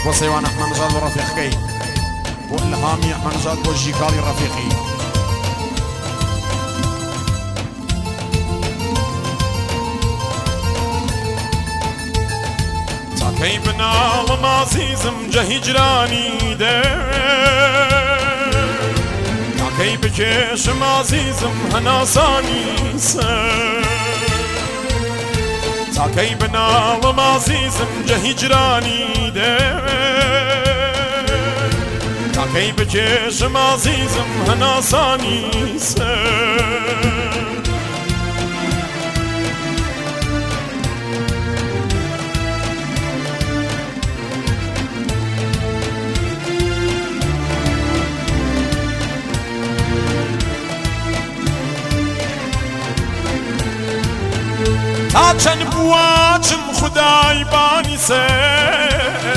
بۆ سەیوان ئەحمەد نەژاد بۆ ڕەفیقەکەی، بۆ ئیلهامی ئەحمەد نەژاد، بۆ ژیکاڵی ڕەفیقی. تاکەی بناڵم عەزیزم جە هیجرانی دێ، تاکەی بکێشم عەزیزم هەناسانی سەر، تاکەی بناڵم عەزیزم جە هیجرانی دێ، تاکەی بکێشم عەزیزم هەناسانی سەر. تا چەند بواچم خودای بانی سێ،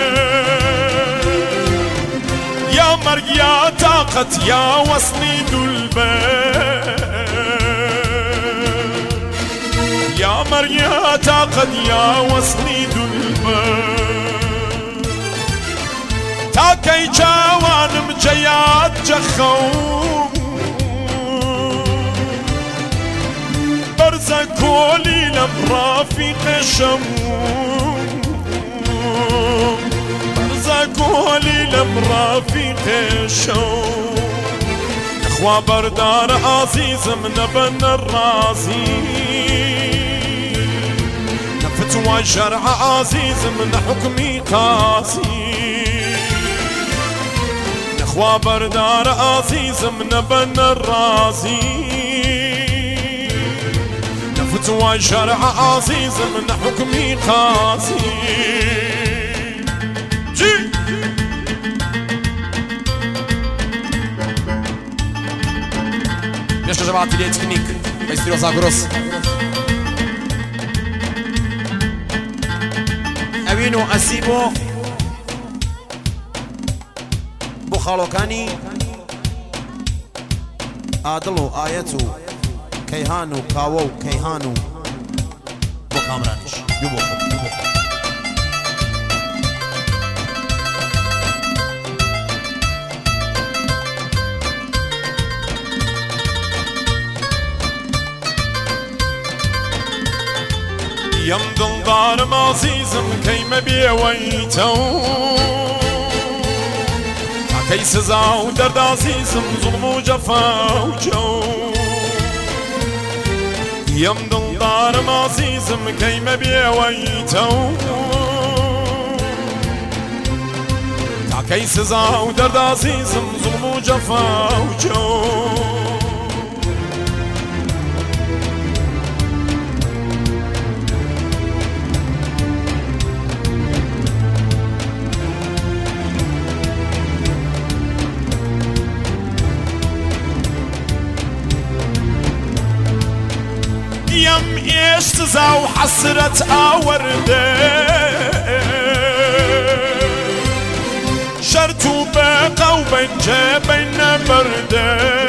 یا مەرگ یا تاقەت یا وەسنی دولبەر، یا مەرگ یا تاقەت یا وەسنی دولبەر. تاکەی چاوانم جەیاد جەخەوم، بەرزە کۆلی لەم ڕافیقەشەم، بەرزە کۆلی لەم ڕافیقەشەم. نەخوا بەردارە عەزیزم نەبەنە ڕازی، نەفتوە شەرعە عەزیزم نەحوکمی قاسی. نەخوا بەردارە عەزیزم نەبەنە ڕازی، فتوى شرع عزيز من حكمي قاسي. جي Jeszcze żeby atelier technik Majstro Zagros Awino Asibo Bukhalokani Adlo Ayatu Kayhanu Kawo Kayhanu Bu kamranış Yubo Yam dıldarım azizim keyme biyeveytev Takey sizav derd azizim zulmu cefav cev Yam dıldarım azizim keyme biyeveytev Takey sizav derd azizim zulmu cefav cev يم يشتزا وحسرة آورده شرطو بقى وبين جبين برده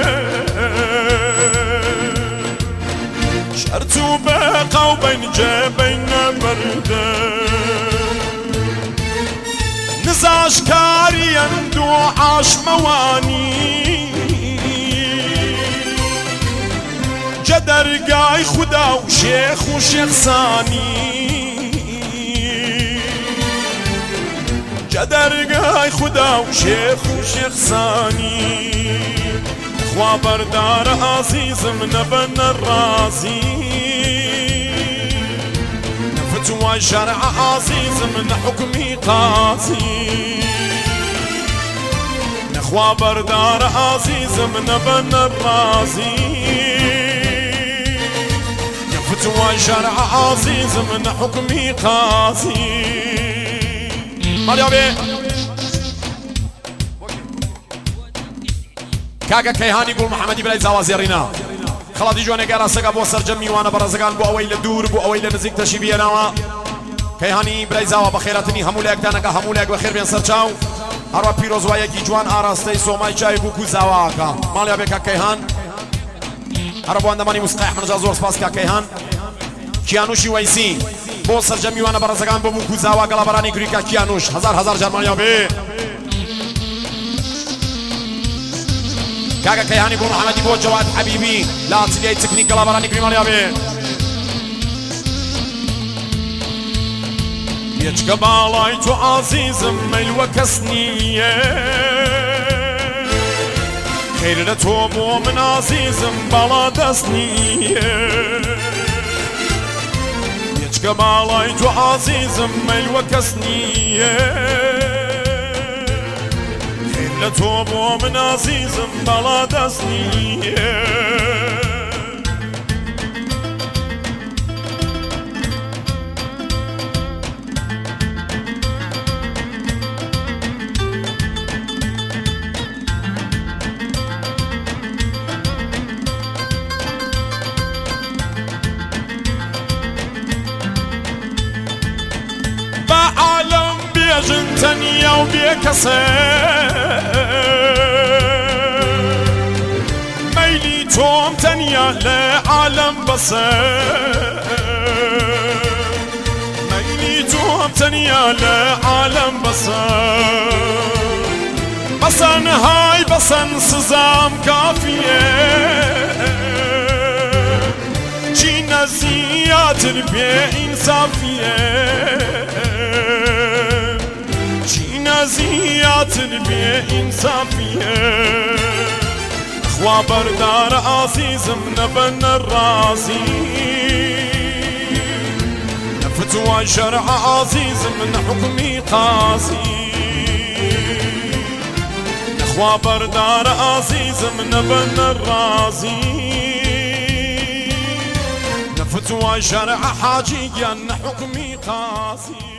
شرطو بقى وبين جبين برده نزاش كاري يندو عاش مواني درگاه خدا و شیخ و شیخ ثانی درگاه خدا و شیخ و شیخ ثانی خوا بردار عزیزم نبن رازی فتوى شرع عزیزم نحکمی قاضی خوا بردار عزیزم نبن رازی فتوى شرع عزيز من حكمي قاسي مريابي كاكا كيهاني قول محمدي بلاي زوازيرنا خلاص جواني قال سقا بو سرجمي وانا برزقان بو اويل دور بو اويل نزيك تشيبي انا كيهاني بلاي زوا بخيراتني همولك تانكا همولك بخير بين سرچاو هروا بيروز وياكي جوان آراسته سوماي چاي بوكو زواكا مريابي كاكيهان هربو عندماني مسقاي احمد جازور سباس كاكيهان كيانوشي ويسي بۆ سەرجەمیوانە بەڕێزەکان بۆ موکوزاوا گەڵابەرانی گوریکا کیانوش هزار جەرمانیا بێ کاکە کەیهانی بۆ محەمەدی بۆ جەواد حەبیبی لە ئاتیلیای تکنیک گەڵابەرانی گوریمانیا بێ یەچکە باڵای تۆ عازیزم مەیلوە کەس نییە خێر لە تۆ بۆ من عازیزم باڵا دەست نییە یەچکە باڵای تۆ عازیزم مەیلوە کەس نییە خێر لە تۆ بۆ من عازیزم باڵا دەست نییە بێژن تەنیا و بێکەسە مەیلی تۆم تەنیا لە عالەم بەسە مەیلی تۆم تەنیا لە عالەم بەسە بەسەن های بەسەن سزام کافیە چینە زیاتر بێ ئینسافیە زیاتر بێ ئینسافیە خوا بەردارە عازیزم نەبەنە ڕازی نەفتوای شەرع عازیزم نەحوکمی قازی خوا بەردارە عازیزم نەبەنە ڕازی نەفتوای شەرع حاجیگیان نەحوکمی قازی